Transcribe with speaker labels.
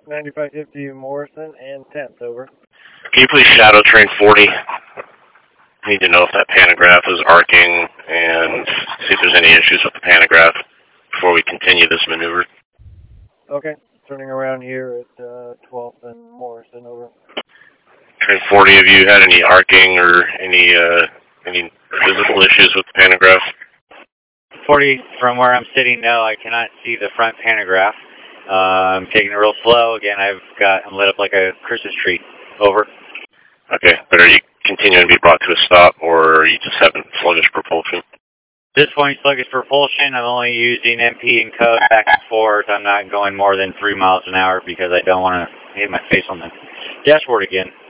Speaker 1: 9550 Morrison and 10th, over.
Speaker 2: Can you please shadow train 40? I need to know if that pantograph is arcing and see if there's any issues with the pantograph before we continue this maneuver.
Speaker 1: Okay, turning around here at 12th and Morrison, over.
Speaker 2: Train 40, have you had any arcing or any visible issues with the pantograph?
Speaker 3: 40, from where I'm sitting, no, I cannot see the front pantograph. I'm taking it real slow. Again, I'm lit up like a Christmas tree. Over.
Speaker 2: Okay, but are you continuing to be brought to a stop, or are you just having sluggish propulsion?
Speaker 3: At this point, sluggish propulsion. I'm only using MP and code back and forth. I'm not going more than 3 miles an hour because I don't want to hit my face on the dashboard again.